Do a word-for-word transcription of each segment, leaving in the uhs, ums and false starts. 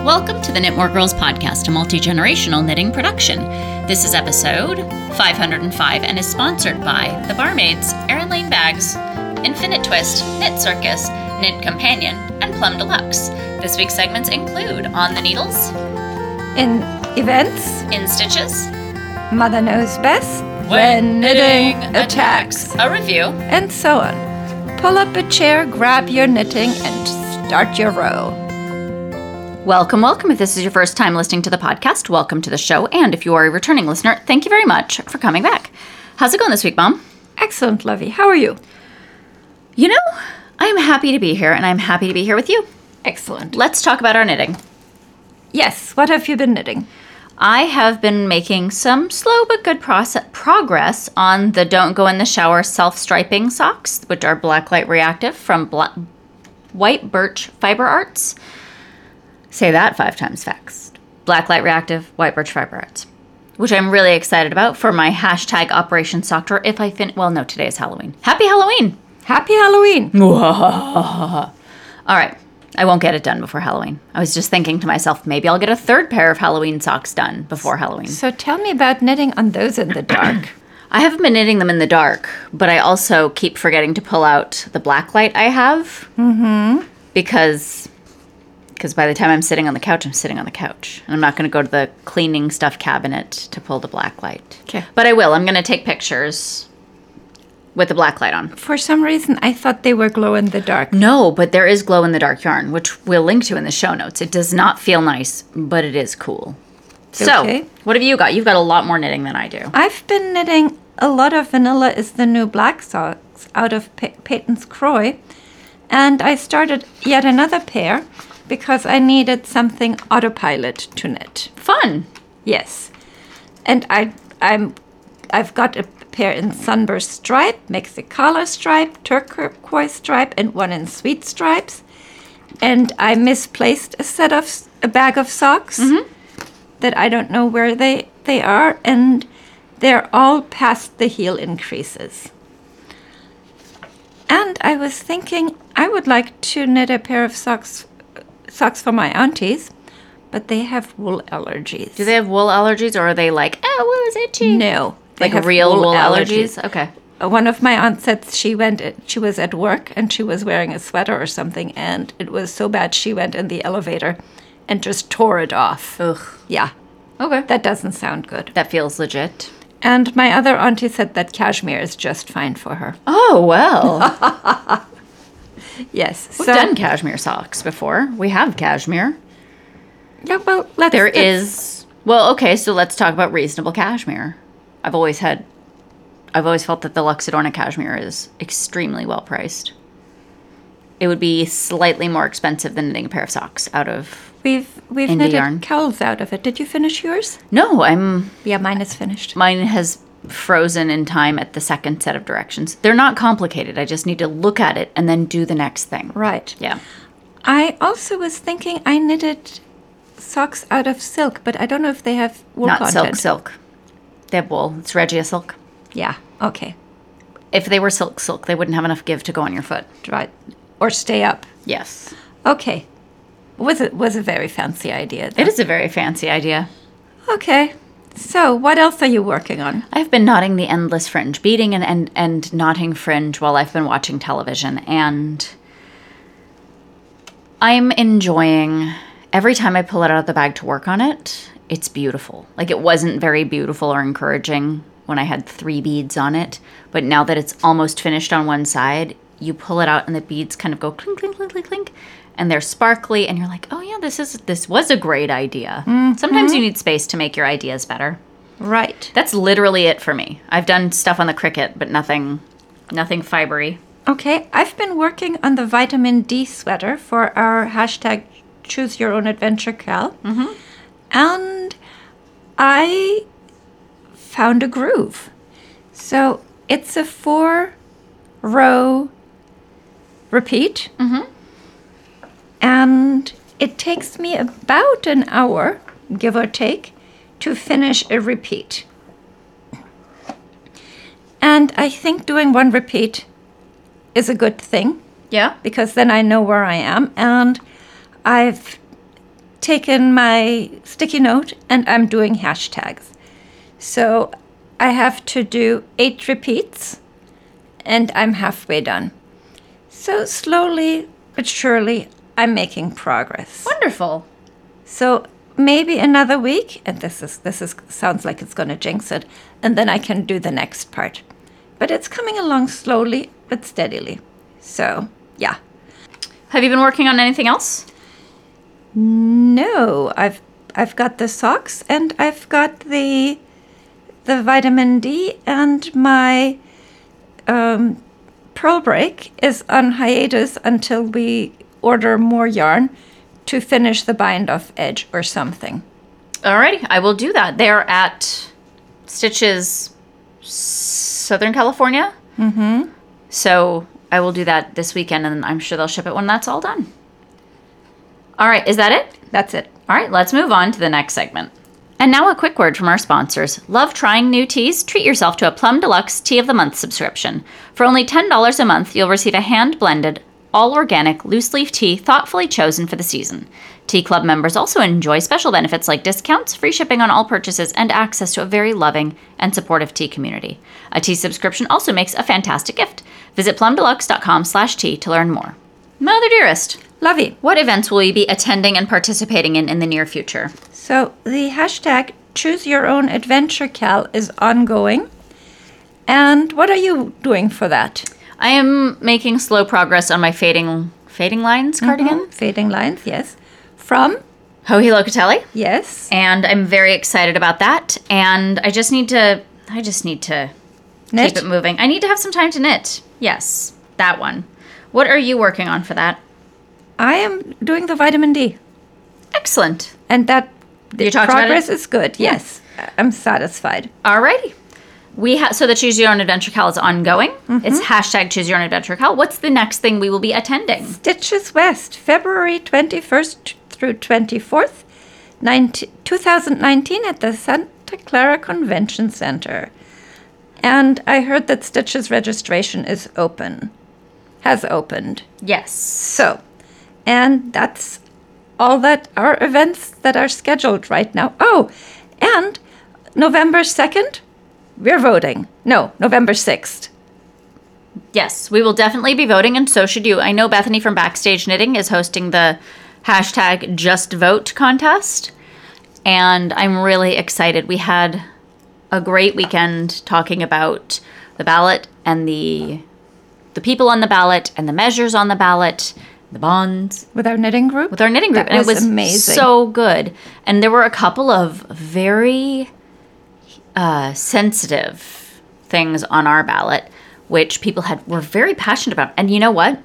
Welcome to the Knit More Girls podcast, a multi-generational knitting production. This is episode five hundred five and is sponsored by The Barmaids, Erin Lane Bags, Infinite Twist, Knit Circus, Knit Companion, and Plum Deluxe. This week's segments include On the Needles, in events, In Stitches, Mother Knows Best, When Knitting Attacks, a review, and so on. Pull up a chair, grab your knitting, and start your row. Welcome, welcome. If this is your first time listening to the podcast, welcome to the show. And if you are a returning listener, thank you very much for coming back. How's it going this week, Mom? Excellent, Lovey. How are you? You know, I'm happy to be here, and I'm happy to be here with you. Excellent. Let's talk about our knitting. Yes, what have you been knitting? I have been making some slow but good process, progress on the Don't Go in the Shower self-striping socks, which are Blacklight Reactive from Bla- White Birch Fiber Arts. Say that five times fast. Blacklight Reactive, White Birch Fiber Arts, which I'm really excited about for my hashtag Operation Sock Drawer if I fin- well, no, today is Halloween. Happy Halloween! Happy Halloween! All right. I won't get it done before Halloween. I was just thinking to myself, maybe I'll get a third pair of Halloween socks done before Halloween. So tell me about knitting on those in the dark. I haven't been knitting them in the dark, but I also keep forgetting to pull out the black light I have. Mm-hmm. Because, because by the time I'm sitting on the couch, I'm sitting on the couch. And I'm not going to go to the cleaning stuff cabinet to pull the black light. Okay. But I will. I'm going to take pictures with the black light on. For some reason, I thought they were glow in the dark. No, but there is glow-in-the-dark yarn, which we'll link to in the show notes. It does not feel nice, but it is cool. So, Okay. what have you got? You've got a lot more knitting than I do. I've been knitting a lot of Vanilla is the New Black socks out of pa- Peyton's Croy. And I started yet another pair because I needed something autopilot to knit. Fun. Yes. And I, I'm, I've got a pair in Sunburst stripe, Mexicala stripe, turquoise stripe, and one in sweet stripes. And I misplaced a set of, a bag of socks Mm-hmm. that I don't know where they, they are. And they're all past the heel increases. And I was thinking I would like to knit a pair of socks socks for my aunties, but they have wool allergies. Do they have wool allergies, or are they like, oh, wool is itchy? No. They Like have real wool, allergies? Okay. Uh, One of my aunts said she went, she was at work and she was wearing a sweater or something, and it was so bad she went in the elevator and just tore it off. Ugh. Yeah, Okay. that doesn't sound good. That feels legit. And my other auntie said that cashmere is just fine for her. Oh, well. Yes. We've so, done cashmere socks before. We have cashmere. Yeah, well, let's... There let's- is... Well, okay, so let's talk about reasonable cashmere. I've always had... I've always felt that the Luxadorna cashmere is extremely well priced. It would be slightly more expensive than knitting a pair of socks out of... We've, we've Indie knitted yarn. cowls out of it. Did you finish yours? No, I'm... Yeah, mine is finished. Mine has frozen in time at the second set of directions. They're not complicated. I just need to look at it and then do the next thing. Right. Yeah. I also was thinking I knitted socks out of silk, but I don't know if they have wool Not content. silk, silk. They have wool. It's Regia silk. Yeah, okay. If they were silk, silk, they wouldn't have enough give to go on your foot. Right. Or stay up. Yes. Okay. Was it was a very fancy idea. though. It is a very fancy idea. Okay. So, what else are you working on? I've been knotting the endless fringe, beating and, and, and knotting fringe while I've been watching television, and I'm enjoying every time I pull it out of the bag to work on it. It's beautiful. Like, it wasn't very beautiful or encouraging when I had three beads on it, but now that it's almost finished on one side, you pull it out and the beads kind of go clink, clink, clink, clink, clink, and they're sparkly, and you're like, oh yeah, this is this was a great idea. Sometimes you need space to make your ideas better. Right. That's literally it for me. I've done stuff on the Cricut, but nothing, nothing fibery. Okay, I've been working on the vitamin D sweater for our hashtag Choose Your Own Adventure Cal. Mm-hmm. And I found a groove. So it's a four row repeat. Mm-hmm. And it takes me about an hour, give or take, to finish a repeat. And I think doing one repeat is a good thing Yeah. because then I know where I am. And I've taken my sticky note and I'm doing hashtags. So I have to do eight repeats and I'm halfway done. So slowly but surely I'm making progress. Wonderful. So maybe another week, and this is this is sounds like it's going to jinx it, and then I can do the next part. But it's coming along slowly but steadily. So, yeah. Have you been working on anything else? No, I've I've got the socks and I've got the the vitamin D, and my um, Pearl Break is on hiatus until we order more yarn to finish the bind off edge or something. Alrighty, I will do that. They're at Stitches, Southern California. Mm-hmm. So I will do that this weekend, and I'm sure they'll ship it when that's all done. All right, is that it? That's it. All right, let's move on to the next segment. And now a quick word from our sponsors. Love trying new teas? Treat yourself to a Plum Deluxe Tea of the Month subscription. For only ten dollars a month, you'll receive a hand-blended, all-organic, loose-leaf tea thoughtfully chosen for the season. Tea Club members also enjoy special benefits like discounts, free shipping on all purchases, and access to a very loving and supportive tea community. A tea subscription also makes a fantastic gift. Visit plumdeluxe.com slash tea to learn more. Mother Dearest, Lovey. what events will you be attending and participating in in the near future? So the hashtag Choose Your Own Adventure Cal is ongoing. And what are you doing for that? I am making slow progress on my fading fading lines cardigan. Mhm. Fading lines, yes. From? Joji Locatelli. Yes. And I'm very excited about that. And I just need to, I just need to Knit? keep it moving. I need to have some time to knit. Yes, that one. What are you working on for that? I am doing the vitamin D. Excellent. And that the You talked about progress it? is good. Yes. I'm satisfied. Alrighty. We ha- so the Choose Your Own Adventure Cal is ongoing. It's hashtag Choose Your Own Adventure Cal. What's the next thing we will be attending? Stitches West, February twenty-first through twenty-fourth, two thousand nineteen at the Santa Clara Convention Center. And I heard that Stitches registration is open, has opened. Yes. So, and that's all that are events that are scheduled right now. Oh, and November second, we're voting. No, November sixth. Yes, we will definitely be voting, and so should you. I know Bethany from Backstage Knitting is hosting the hashtag Just Vote contest, and I'm really excited. We had a great weekend talking about the ballot and the the people on the ballot and the measures on the ballot, the bonds With our knitting group? with our knitting group, That and it was was amazing. so good. And there were a couple of very uh, sensitive things on our ballot, which people had were very passionate about. And you know what?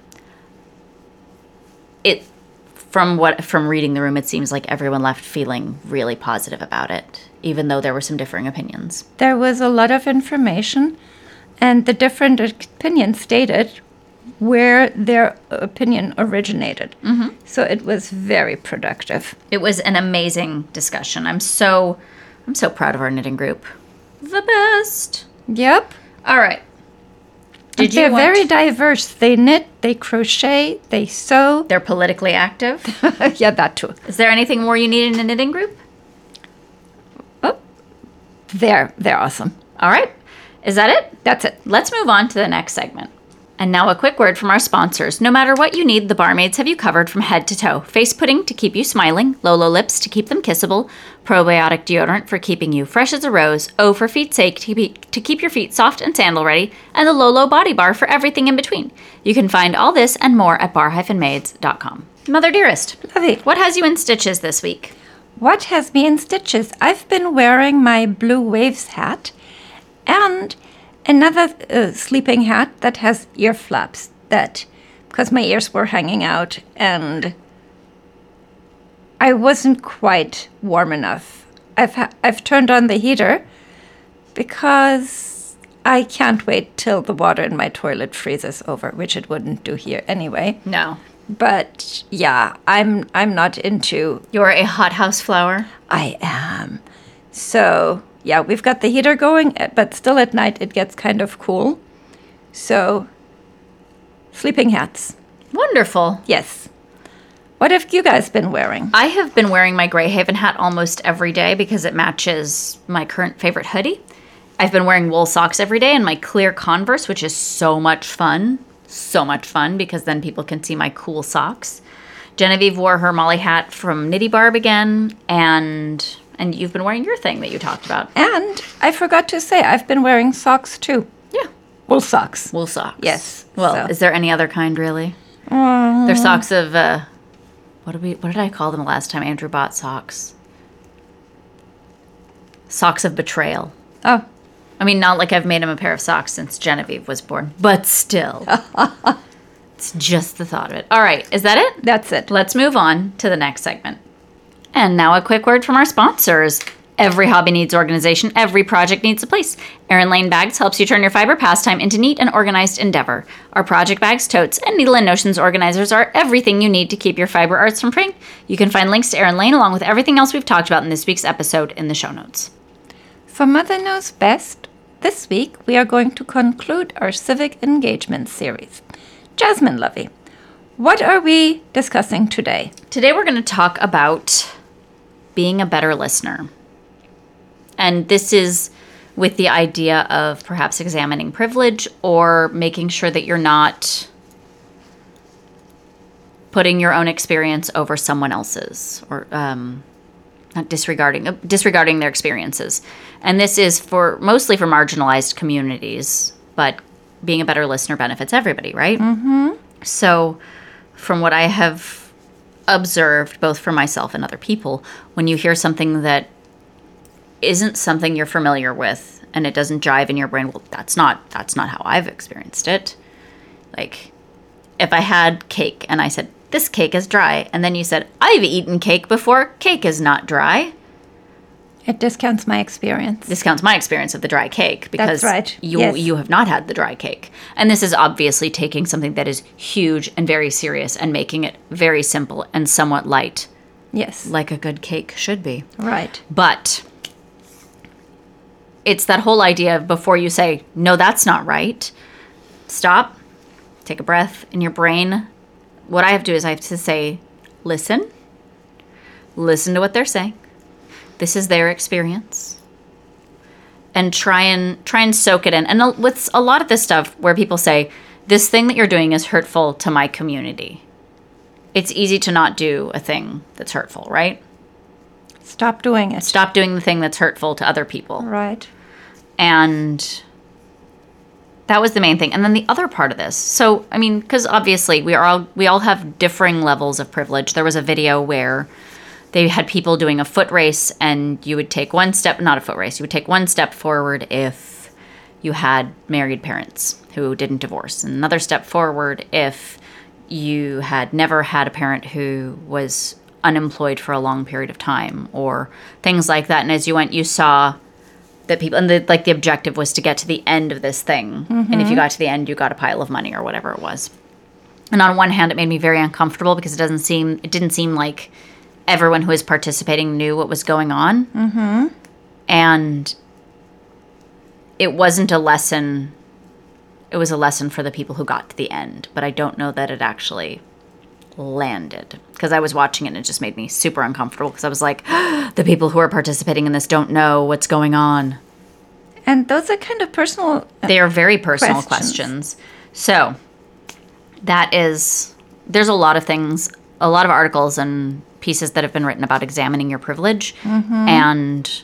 It from what from reading the room, it seems like everyone left feeling really positive about it, even though there were some differing opinions. There was a lot of information, and the different opinions stated where their opinion originated. Mm-hmm. So it was very productive. It was an amazing discussion. I'm so I'm so proud of our knitting group. The best. Yep. All right. Did you They're want- very diverse. They knit, they crochet, they sew. They're politically active. Yeah, that too. Is there anything more you need in a knitting group? Oh, they're they're awesome. All right. Is that it? That's it. Let's move on to the next segment. And now a quick word from our sponsors. No matter what you need, the Barmaids have you covered from head to toe. Face pudding to keep you smiling, Lolo lips to keep them kissable, probiotic deodorant for keeping you fresh as a rose, O for feet's sake to keep, to keep your feet soft and sandal ready, and the Lolo body bar for everything in between. You can find all this and more at bar dash maids dot com. Mother Dearest, Lovely. what has you in stitches this week? What has me in stitches? I've been wearing my Blue Waves hat and another uh, sleeping hat that has ear flaps that because my ears were hanging out and I wasn't quite warm enough. I've ha- I've turned on the heater because I can't wait till the water in my toilet freezes over, which it wouldn't do here anyway. No. But yeah, I'm I'm not into You're a hothouse flower? I am. So, yeah, we've got the heater going, but still at night it gets kind of cool. So, sleeping hats. Wonderful. Yes. What have you guys been wearing? I have been wearing my Greyhaven hat almost every day because it matches my current favorite hoodie. I've been wearing wool socks every day and my clear Converse, which is so much fun. So much fun because then people can see my cool socks. Genevieve wore her Molly hat from Nitty Barb again, and and you've been wearing your thing that you talked about. And I forgot to say, I've been wearing socks too. Yeah. Wool socks. Wool socks. Yes. Well, so. is there any other kind, really? Um, They're socks of, uh, what did we? What did I call them the last time Andrew bought socks? Socks of betrayal. Oh. I mean, not like I've made him a pair of socks since Genevieve was born, but still. It's just the thought of it. All right, is that it? That's it. Let's move on to the next segment. And now a quick word from our sponsors. Every hobby needs organization. Every project needs a place. Erin Lane Bags helps you turn your fiber pastime into neat and organized endeavor. Our project bags, totes, and needle and notions organizers are everything you need to keep your fiber arts from fraying. You can find links to Erin Lane along with everything else we've talked about in this week's episode in the show notes. For Mother Knows Best, this week we are going to conclude our civic engagement series. Jasmine Lovey, what are we discussing today? Today we're going to talk about being a better listener. And this is with the idea of perhaps examining privilege or making sure that you're not putting your own experience over someone else's, or um, not disregarding uh, disregarding their experiences. And this is for mostly for marginalized communities, but being a better listener benefits everybody, right? Mm-hmm. So from what I have observed, both for myself and other people, when you hear something that isn't something you're familiar with and it doesn't jive in your brain, well, that's not that's not how I've experienced it. Like, if I had cake and I said, this cake is dry, and then you said, I've eaten cake before, cake is not dry. It discounts my experience. Discounts my experience of the dry cake because That's right. you Yes. you have not had the dry cake. And this is obviously taking something that is huge and very serious and making it very simple and somewhat light, Yes. like a good cake should be. Right. But it's that whole idea of before you say, no, that's not right, stop, take a breath in your brain. What I have to do is I have to say, listen, listen to what they're saying. This is their experience. And try and try and soak it in. And with a lot of this stuff where people say, this thing that you're doing is hurtful to my community. It's easy to not do a thing that's hurtful, right? Stop doing it. Stop doing the thing that's hurtful to other people. Right. And that was the main thing. And then the other part of this. So, I mean, because obviously we are all we all have differing levels of privilege. There was a video where they had people doing a foot race, and you would take one step, not a foot race, you would take one step forward if you had married parents who didn't divorce, and another step forward if you had never had a parent who was unemployed for a long period of time, or things like that. And as you went, you saw that people, and the, like the objective was to get to the end of this thing. Mm-hmm. And if you got to the end, you got a pile of money or whatever it was. And on one hand, it made me very uncomfortable because it doesn't seem, it didn't seem like everyone who was participating knew what was going on. Mm-hmm. And it wasn't a lesson. It was a lesson for the people who got to the end. But I don't know that it actually landed. Because I was watching it and it just made me super uncomfortable. Because I was like, the people who are participating in this don't know what's going on. And those are kind of personal. Uh, they are very personal questions. questions. So that is, there's a lot of things, a lot of articles and pieces that have been written about examining your privilege. Mm-hmm. And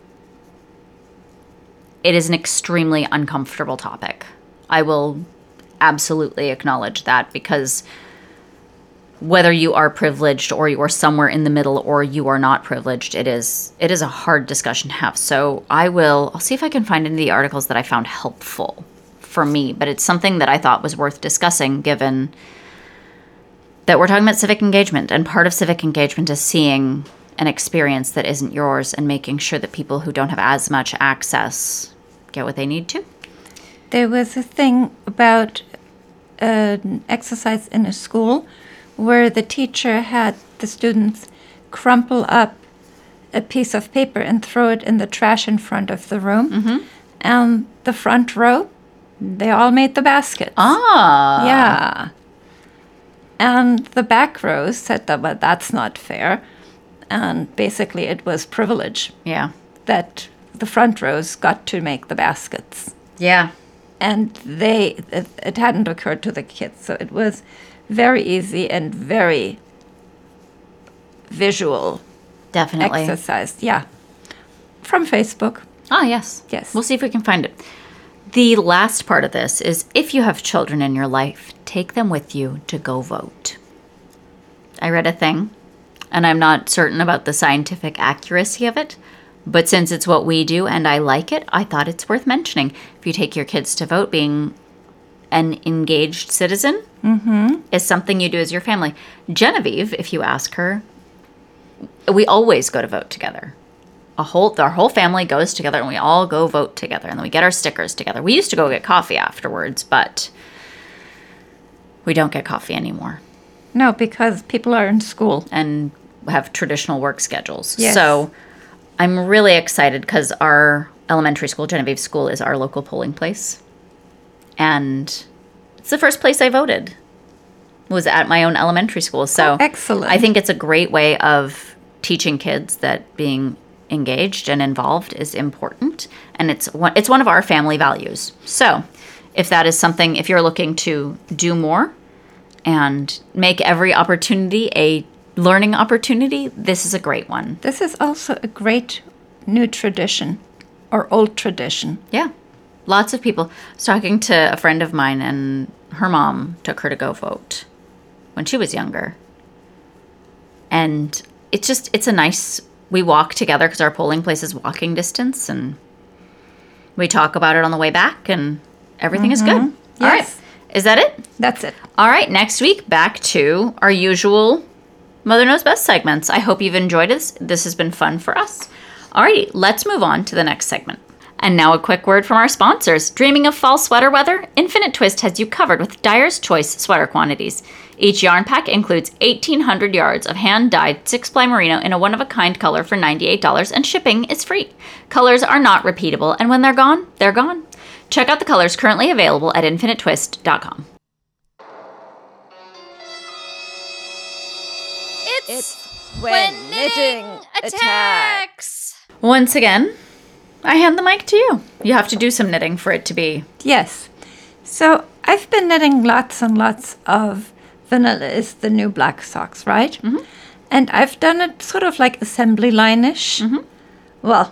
it is an extremely uncomfortable topic. I will absolutely acknowledge that, because whether you are privileged or you are somewhere in the middle or you are not privileged, it is it is a hard discussion to have. So I will I'll see if I can find any of the articles that I found helpful for me, but it's something that I thought was worth discussing, given that we're talking about civic engagement, and part of civic engagement is seeing an experience that isn't yours and making sure that people who don't have as much access get what they need to. There was a thing about an exercise in a school where the teacher had the students crumple up a piece of paper and throw it in the trash in front of the room. Mm-hmm. And the front row, they all made the basket. Ah. Yeah. And the back rows said that, well, that's not fair. And basically it was privilege Yeah. that the front rows got to make the baskets. Yeah. And they, it, it hadn't occurred to the kids. So it was very easy and very visual Definitely. exercise. Yeah. From Facebook. Oh, yes. Yes. We'll see if we can find it. The last part of this is if you have children in your life, take them with you to go vote. I read a thing, and I'm not certain about the scientific accuracy of it, but since it's what we do and I like it, I thought it's worth mentioning. If you take your kids to vote, being an engaged citizen Mm-hmm. is something you do as your family. Genevieve, if you ask her, we always go to vote together. A whole, our whole family goes together and we all go vote together and then we get our stickers together. We used to go get coffee afterwards, but we don't get coffee anymore No, because people are in school. and have traditional work schedules. Yes. So I'm really excited because our elementary school, Genevieve School, is our local polling place. And it's the first place I voted, was at my own elementary school. So Oh, excellent. I think it's a great way of teaching kids that being engaged and involved is important, and it's one, it's one of our family values. So if that is something, if you're looking to do more and make every opportunity a learning opportunity, this is a great one. This is also a great new tradition or old tradition. Yeah. Lots of people. I was talking to a friend of mine, and her mom took her to go vote when she was younger. And it's just, it's a nice, we walk together because our polling place is walking distance, and we talk about it on the way back, and everything is good. All right. Yes. Is that it? That's it. All right. Next week, back to our usual Mother Knows Best segments. I hope you've enjoyed this. This has been fun for us. All righty. Let's move on to the next segment. And now a quick word from our sponsors. Dreaming of fall sweater weather? Infinite Twist has you covered with Dyer's Choice sweater quantities. Each yarn pack includes eighteen hundred yards of hand-dyed six-ply merino in a one-of-a-kind color for ninety-eight dollars, and shipping is free. Colors are not repeatable, and when they're gone, they're gone. Check out the colors currently available at infinite twist dot com. It's when knitting attacks. Once again, I hand the mic to you. You have to do some knitting for it to be... Yes. So I've been knitting lots and lots of Vanilla is the New Black socks, right? Mm-hmm. And I've done it sort of like assembly line-ish. Mm-hmm. Well,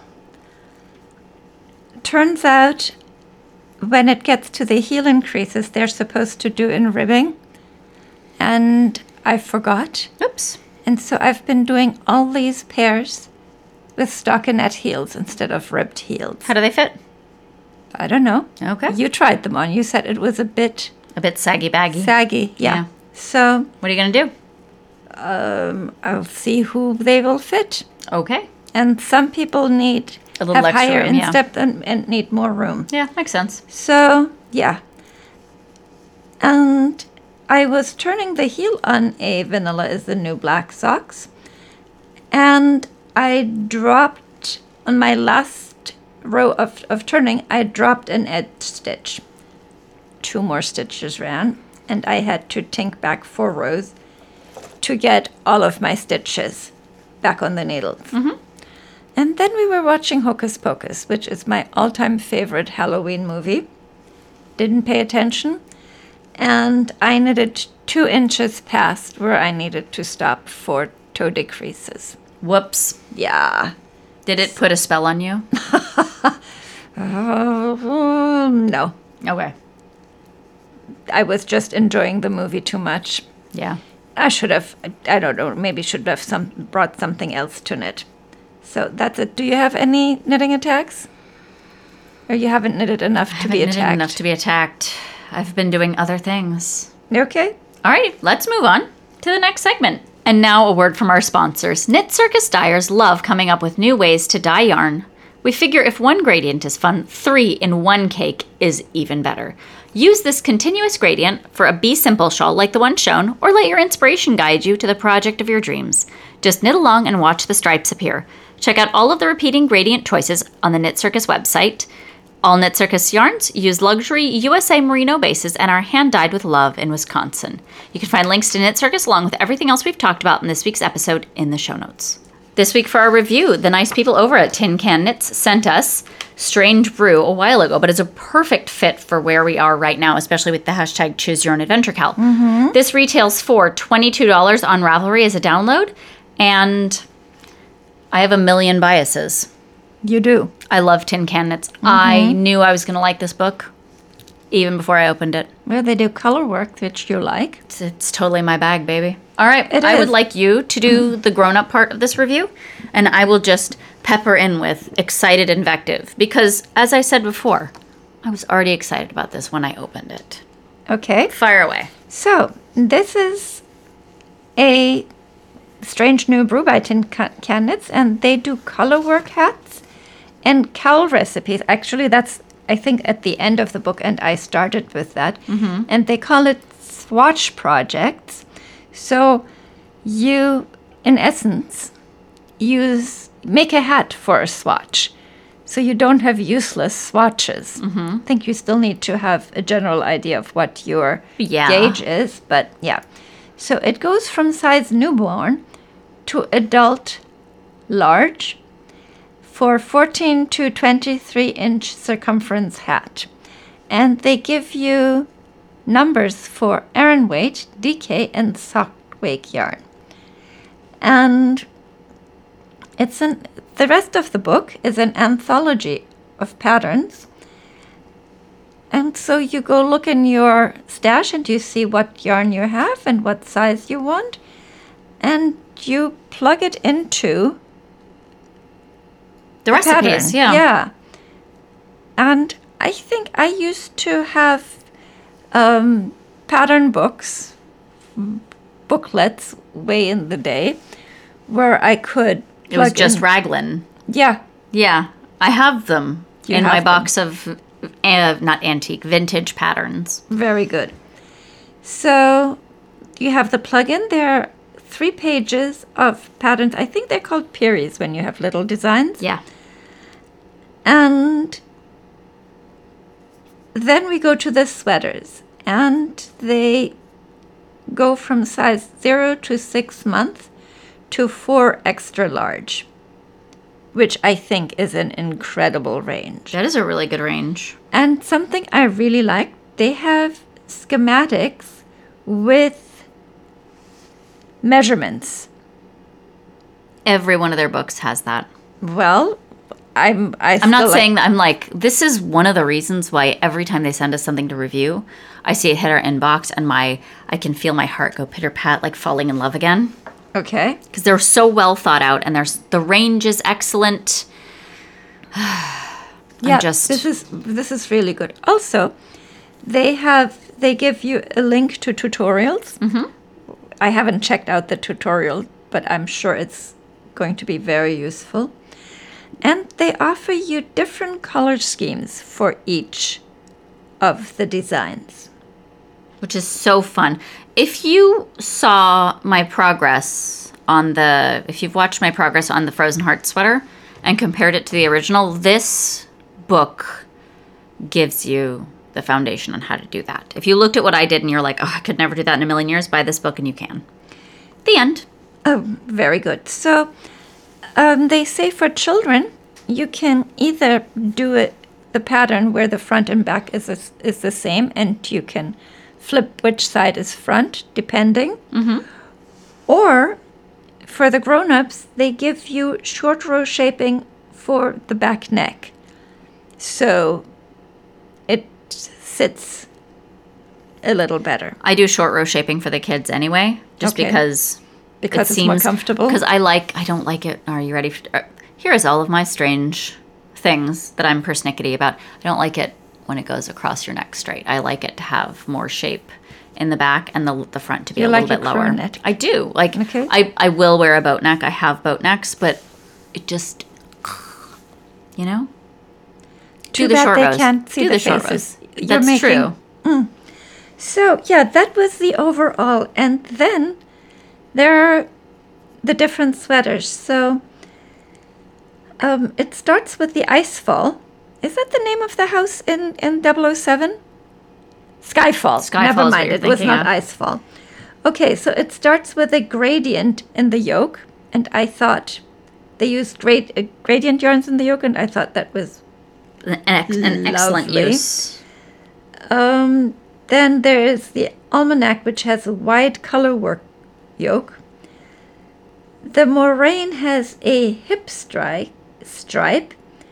turns out when it gets to the heel increases, they're supposed to do in ribbing. And I forgot. Oops. And so I've been doing all these pairs with stockinette heels instead of ribbed heels. How do they fit? I don't know. Okay. You tried them on. You said it was a bit A bit saggy-baggy. saggy. Yeah. Yeah. So What are you going to do? um, I'll see who they will fit. Okay. And some people need A little have extra higher room, yeah. instep and, and need more room. Yeah, makes sense. So, yeah. And I was turning the heel on a Vanilla is the New Black socks. And I dropped, on my last row of, of turning, I dropped an edge stitch. Two more stitches ran, and I had to tink back four rows to get all of my stitches back on the needles. Mm-hmm. And then we were watching Hocus Pocus, which is my all-time favorite Halloween movie. Didn't pay attention. And I knitted two inches past where I needed to stop for toe decreases. Whoops. Yeah. Did it put a spell on you? Oh, no. Okay. I was just enjoying the movie too much. Yeah. I should have, I don't know, maybe should have some brought something else to knit. So that's it. Do you have any knitting attacks? Or you haven't knitted enough to Haven't be knitted attacked? enough to be attacked. I've been doing other things. Okay. All right, let's move on to the next segment. And now a word from our sponsors. Knit Circus dyers love coming up with new ways to dye yarn. We figure if one gradient is fun, three in one cake is even better. Use this continuous gradient for a Be Simple shawl like the one shown, or let your inspiration guide you to the project of your dreams. Just knit along and watch the stripes appear. Check out all of the repeating gradient choices on the Knit Circus website. All Knit Circus yarns use luxury U S A merino bases and are hand-dyed with love in Wisconsin. You can find links to Knit Circus along with everything else we've talked about in this week's episode in the show notes. This week for our review, the nice people over at Tin Can Knits sent us Strange Brew a while ago, but it's a perfect fit for where we are right now, especially with the hashtag Choose Your Own Adventure Cal. Mm-hmm. This retails for twenty-two dollars on Ravelry as a download, and I have a million biases. You do. I love Tin Can Knits. Mm-hmm. I knew I was going to like this book even before I opened it. Well, they do color work, which you like. It's, it's totally my bag, baby. All right, It I is. would like you to do the grown-up part of this review, and I will just pepper in with excited invective because, as I said before, I was already excited about this when I opened it. Okay. Fire away. So, this is a Strange New Brew by Tin Can Knits, and they do color work hats and cowl recipes. Actually, that's, I think, at the end of the book, and I started with that. Mm-hmm. And they call it swatch projects. So, you, in essence, use make a hat for a swatch. So you don't have useless swatches. Mm-hmm. I think you still need to have a general idea of what your Yeah. gauge is, but yeah. So it goes from size newborn to adult large for fourteen to twenty-three inch circumference hat. And they give you numbers for Aran weight, D K, and sock wake yarn. And it's an the rest of the book is an anthology of patterns. And so you go look in your stash and you see what yarn you have and what size you want. And you plug it into The recipes, pattern. yeah. Yeah. And I think I used to have um, pattern books, booklets way in the day where I could It was plug just in- raglan. Yeah. Yeah, I have them You in my have box of, uh, not antique, vintage patterns. Very good. So you have the plugin. There are three pages of patterns. I think they're called Peries when you have little designs. Yeah. And then we go to the sweaters. And they go from size zero to six months to four extra large, which I think is an incredible range. That is a really good range. And something I really like, they have schematics with measurements. Every one of their books has that. Well, I'm I I'm not still like- saying that. I'm like, this is one of the reasons why every time they send us something to review, I see it hit our inbox and my I can feel my heart go pitter pat, like falling in love again. Okay. Because they're so well thought out and there's the range is excellent. Yeah, just- this is this is really good. Also, they have they give you a link to tutorials. Mm-hmm. I haven't checked out the tutorial, but I'm sure it's going to be very useful. And they offer you different color schemes for each of the designs. Which is so fun. If you saw my progress on the, if you've watched my progress on the Frozen Heart sweater and compared it to the original, this book gives you the foundation on how to do that. If you looked at what I did and you're like, oh, I could never do that in a million years, buy this book and you can. The end. Oh, very good. So um, they say for children, you can either do it the pattern where the front and back is is, is the same, and you can flip which side is front, depending. Mm-hmm. Or for the grown-ups, they give you short row shaping for the back neck. So it sits a little better. I do short row shaping for the kids anyway, just Okay. because Because it it's more seems comfortable? Because I like, I don't like it. Are you ready? For, uh, here is all of my strange things that I'm persnickety about. I don't like it when it goes across your neck straight. I like it to have more shape in the back and the the front to be You a like little bit your lower. crew neck. I do. Like Okay. I, I will wear a boat neck. I have boat necks, but it just, you know? Too do the bad short they rows. can't see do the the short faces. rows. You're That's making- true. So, yeah, that was the overall. And then there are the different sweaters. So, um, it starts with the Icefall, is that the name of the house in, in double oh seven? Skyfall. Skyfall Never is what mind, you're it was thinking not of. Icefall. Okay, so it starts with a gradient in the yolk, and I thought they used grad- uh, gradient yarns in the yolk, and I thought that was An, ex- an excellent Lovely. use. Um, then there is the almanac, which has a wide color work yoke. The moraine has a hip stri- stripe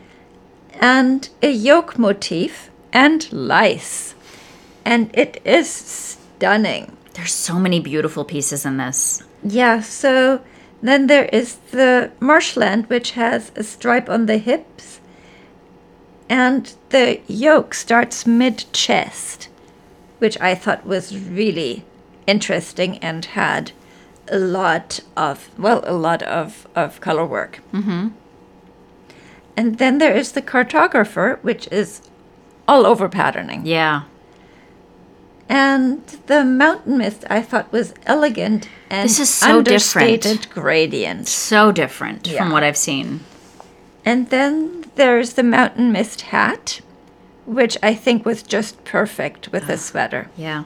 and a yoke motif and lice. And it is stunning. There's so many beautiful pieces in this. Yeah, so then there is the marshland, which has a stripe on the hips. And the yoke starts mid-chest, which I thought was really interesting and had a lot of, well, a lot of, of color work. Mm-hmm. And then there is the cartographer, which is all over patterning. Yeah. And the mountain mist I thought was elegant and This is so different. understated gradient. So different Yeah. from what I've seen. And then there's the mountain mist hat, which I think was just perfect with the sweater. Yeah.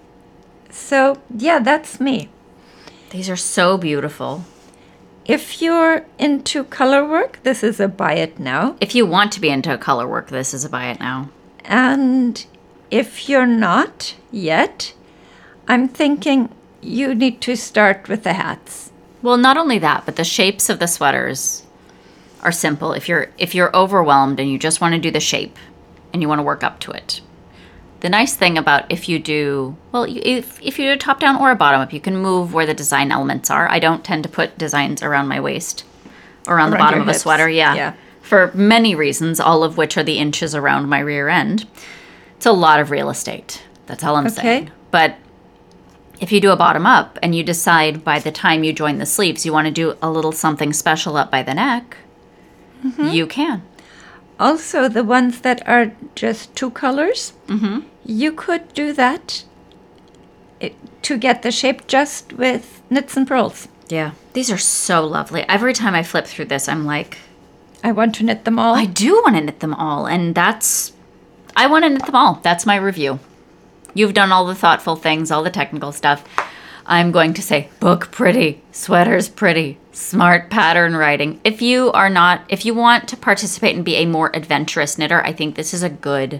So, yeah, that's me. These are so beautiful. If you're into color work, this is a buy it now. If you want to be into color work, this is a buy it now. And if you're not yet, I'm thinking you need to start with the hats. Well, not only that, but the shapes of the sweaters are simple. If you're if you're overwhelmed and you just want to do the shape and you want to work up to it. The nice thing about if you do, well, you, if, if you do a top down or a bottom up, you can move where the design elements are. I don't tend to put designs around my waist or around the Around bottom your of a hips. sweater. Yeah. Yeah. For many reasons, all of which are the inches around my rear end. It's a lot of real estate. That's all I'm Okay. saying. But if you do a bottom up and you decide by the time you join the sleeves you want to do a little something special up by the neck, you can. Also, the ones that are just two colors, Mm-hmm. you could do that eh, to get the shape just with knits and purls. Yeah. These are so lovely. Every time I flip through this, I'm like, I want to knit them all. I do want to knit them all. And that's, I want to knit them all. That's my review. You've done all the thoughtful things, all the technical stuff. I'm going to say book pretty, sweaters pretty, smart pattern writing. If you are not, if you want to participate and be a more adventurous knitter, I think this is a good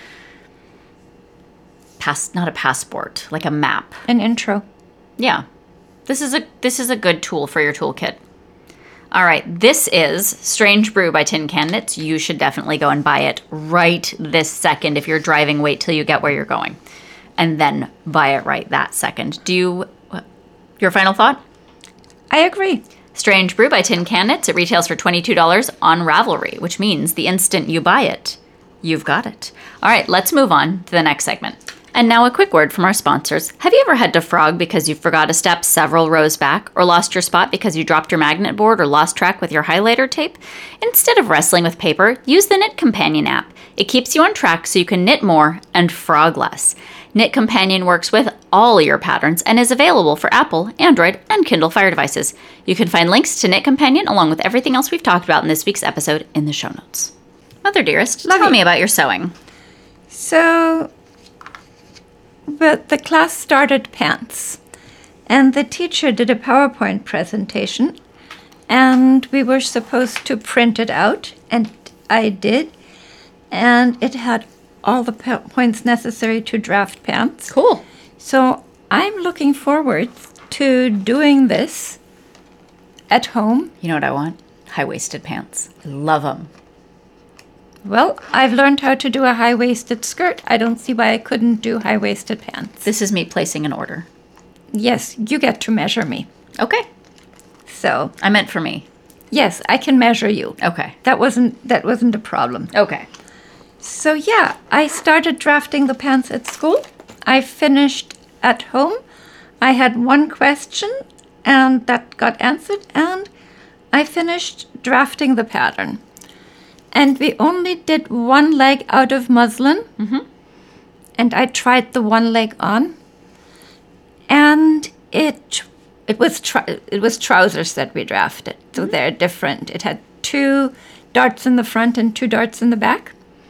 pass, not a passport, like a map. An intro. Yeah. This is a this is a good tool for your toolkit. All right, this is Strange Brew by Tin Can Knits. You should definitely go and buy it right this second. If you're driving, wait till you get where you're going. And then buy it right that second. Do you, your final thought? I agree. Strange Brew by Tin Can Knits. It retails for twenty-two dollars on Ravelry, which means the instant you buy it, you've got it. All right, let's move on to the next segment. And now a quick word from our sponsors. Have you ever had to frog because you forgot a step several rows back, or lost your spot because you dropped your magnet board or lost track with your highlighter tape? Instead of wrestling with paper, use the Knit Companion app. It keeps you on track so you can knit more and frog less. Knit Companion works with all your patterns and is available for Apple, Android, and Kindle Fire devices. You can find links to Knit Companion along with everything else we've talked about in this week's episode in the show notes. Mother dearest, Love tell you. me about your sewing. So, but the class started pants, and the teacher did a PowerPoint presentation, and we were supposed to print it out, and I did, and it had all the po- points necessary to draft pants. Cool. So I'm looking forward to doing this at home. You know what I want? High-waisted pants. I love them. Well, I've learned how to do a high-waisted skirt. I don't see why I couldn't do high-waisted pants. This is me placing an order. Yes, you get to measure me. Okay. So, I meant for me. yes, I can measure you. Okay. That wasn't that wasn't a problem. Okay. So, yeah, I started drafting the pants at school. I finished at home. I had one question and that got answered, and I finished drafting the pattern. And we only did one leg out of muslin. Mm-hmm. And I tried the one leg on. And it it was tr- it was trousers that we drafted. So they're different. It had two darts in the front and two darts in the back.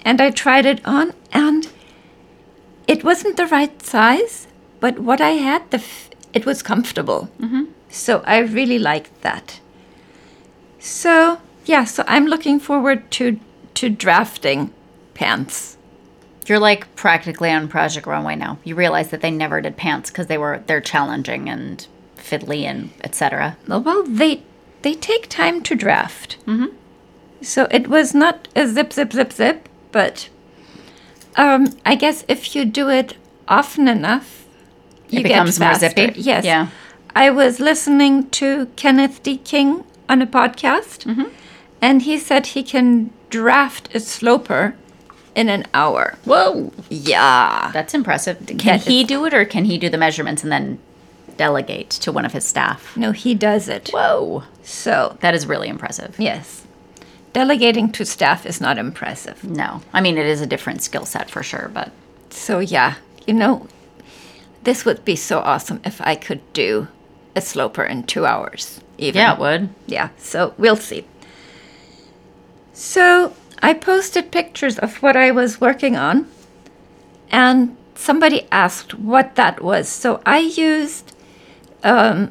And I tried it on, and it wasn't the right size, but what I had, the f- it was comfortable. Mm-hmm. So I really liked that. So, yeah, so I'm looking forward to to drafting pants. You're like practically on Project Runway now. You realize that they never did pants because they were they're challenging and fiddly and et cetera. Well, they they take time to draft. Mm-hmm. So it was not a zip, zip, zip, zip, but um, I guess if you do it often enough, you It becomes get more faster. zippy? Yes. Yeah. I was listening to Kenneth D. King on a podcast, Mm-hmm. and he said he can draft a sloper in an hour. Whoa. Yeah. That's impressive. Can That he is- do it or can he do the measurements and then delegate to one of his staff? No, he does it. Whoa. So, That is really impressive. yes. Delegating to staff is not impressive. No. I mean, it is a different skill set for sure, but So, yeah, you know, this would be so awesome if I could do a sloper in two hours. Even. yeah, it would. Yeah, so we'll see. So I posted pictures of what I was working on, and somebody asked what that was. So I used um,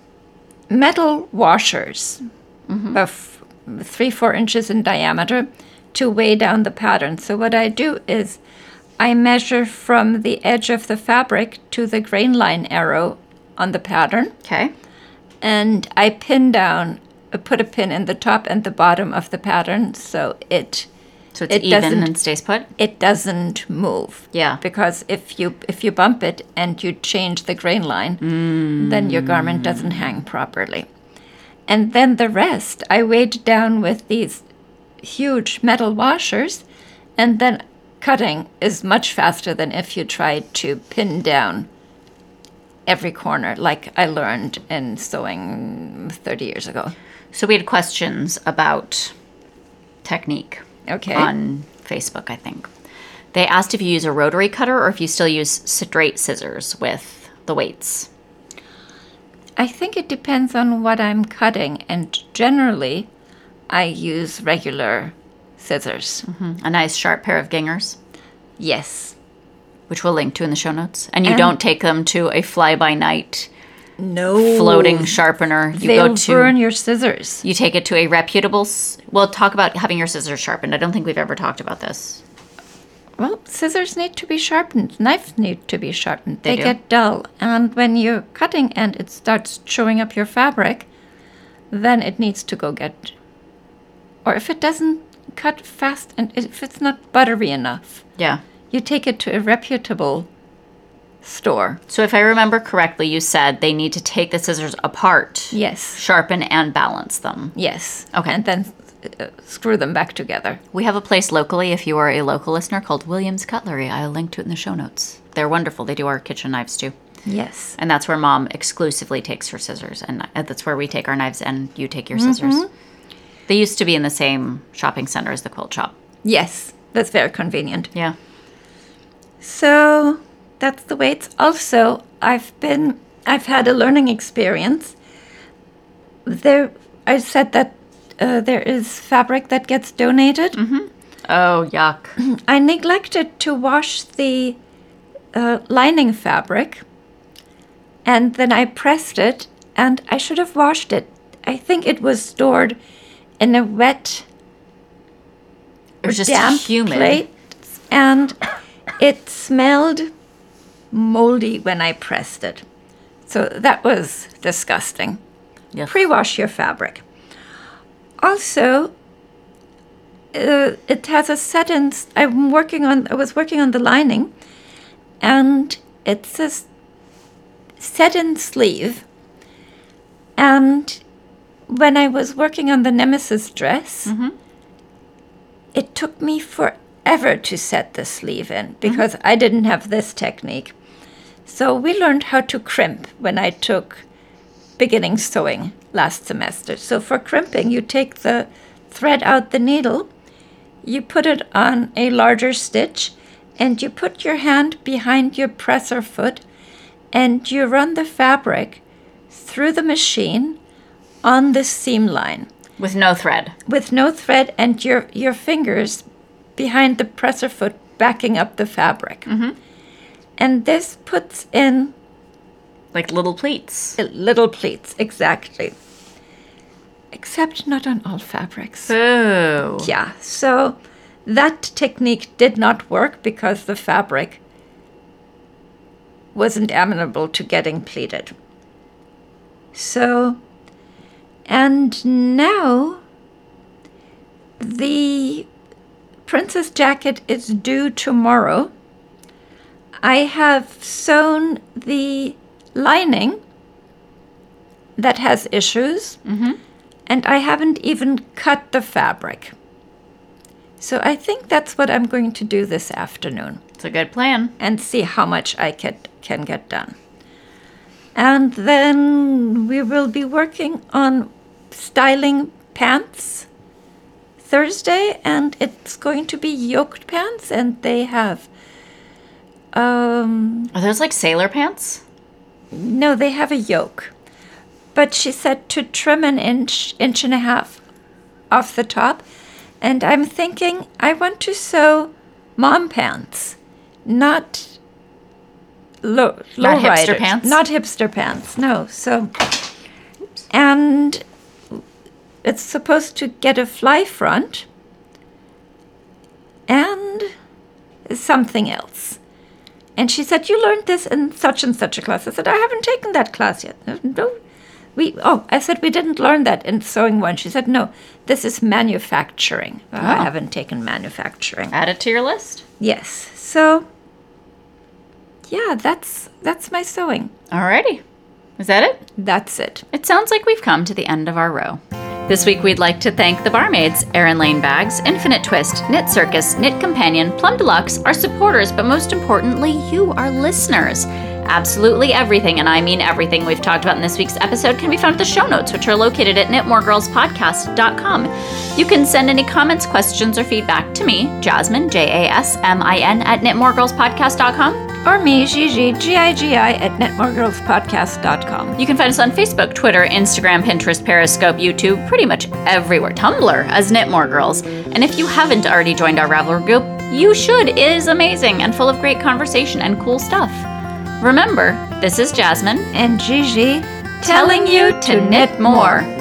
metal washers of three, four inches in diameter to weigh down the pattern. So what I do is I measure from the edge of the fabric to the grain line arrow on the pattern, Okay. and I pin down, uh, put a pin in the top and the bottom of the pattern so it So it's It even doesn't- and stays put? it doesn't move. Yeah. Because if you if you bump it and you change the grain line, then your garment doesn't hang properly. And then the rest I weighed down with these huge metal washers, and then cutting is much faster than if you tried to pin down every corner like I learned in sewing thirty years ago. So we had questions about technique Okay. on Facebook, I think. They asked if you use a rotary cutter or if you still use straight scissors with the weights. I think it depends on what I'm cutting, and generally I use regular scissors. A nice sharp pair of gingers, Yes. which we'll link to in the show notes. And you And- don't take them to a fly-by-night No. floating sharpener. You They'll go to burn your scissors. you take it to a reputable. s- We'll talk about having your scissors sharpened. I don't think we've ever talked about this. Well, scissors need to be sharpened. Knives need to be sharpened. They They, do. get dull. And when you're cutting and it starts chewing up your fabric, then it needs to go get... Or if it doesn't cut fast and if it's not buttery enough, Yeah. you take it to a reputable store. So if I remember correctly, you said they need to take the scissors apart, Yes. sharpen and balance them. Yes. Okay. And then uh, screw them back together. We have a place locally, if you are a local listener, called Williams Cutlery. I'll link to it in the show notes. They're wonderful. They do our kitchen knives too. Yes. And that's where Mom exclusively takes her scissors. And that's where we take our knives and you take your scissors. They used to be in the same shopping center as the quilt shop. Yes. That's very convenient. Yeah. So that's the weights. Also, I've been, I've had a learning experience. There, I said that uh, there is fabric that gets donated. Oh, yuck. I neglected to wash the uh, lining fabric, and then I pressed it, and I should have washed it. I think it was stored in a wet, It was just damp humid. plate, and it smelled moldy when I pressed it. So that was disgusting. Yes. Pre-wash your fabric. Also, uh, it has a set-in. I'm working on. I was working on the lining, and it says set-in sleeve. And when I was working on the Nemesis dress, it took me forever to set the sleeve in because I didn't have this technique. So we learned how to crimp when I took beginning sewing last semester. So for crimping, you take the thread out the needle, you put it on a larger stitch, and you put your hand behind your presser foot, and you run the fabric through the machine on the seam line With no thread. with no thread, and your, your fingers behind the presser foot backing up the fabric. Mm-hmm. And this puts in Like little pleats. little pleats, exactly. Except not on all fabrics. Boo. Yeah, so that technique did not work because the fabric wasn't amenable to getting pleated. So, and now the princess jacket is due tomorrow. I have sewn the lining that has issues, Mm-hmm. and I haven't even cut the fabric. So I think that's what I'm going to do this afternoon It's a good plan. and see how much I can, can get done. And then we will be working on styling pants Thursday, and it's going to be yoked pants, and they have, um, Are those like sailor pants? no, they have a yoke. But she said to trim an inch, inch and a half off the top. And I'm thinking I want to sew mom pants, not low, low Not hipster riders. pants? Not hipster pants, no. So, and it's supposed to get a fly front and something else. And she said, you learned this in such and such a class. I said, I haven't taken that class yet. No, we, oh, I said, we didn't learn that in sewing one. She said, no, this is manufacturing. Oh. I haven't taken manufacturing. Add it to your list. Yes. So, yeah, that's that's my sewing. Alrighty. Is that it? That's it. It sounds like we've come to the end of our row. This week we'd like to thank the barmaids, Erin Lane Bags, Infinite Twist, Knit Circus, Knit Companion, Plum Deluxe, our supporters, but most importantly, you, our listeners. Absolutely everything, and I mean everything we've talked about in this week's episode can be found at the show notes, which are located at knit more girls podcast dot com. You can send any comments, questions, or feedback to me, Jasmine, J A S M I N, at knit more girls podcast dot com. Or me, Gigi, G I G I, at knit more girls podcast dot com. You can find us on Facebook, Twitter, Instagram, Pinterest, Periscope, YouTube, pretty much everywhere. Tumblr as Knit More Girls. And if you haven't already joined our Ravelry group, you should. It is amazing and full of great conversation and cool stuff. Remember, this is Jasmine And Gigi, telling you to knit more.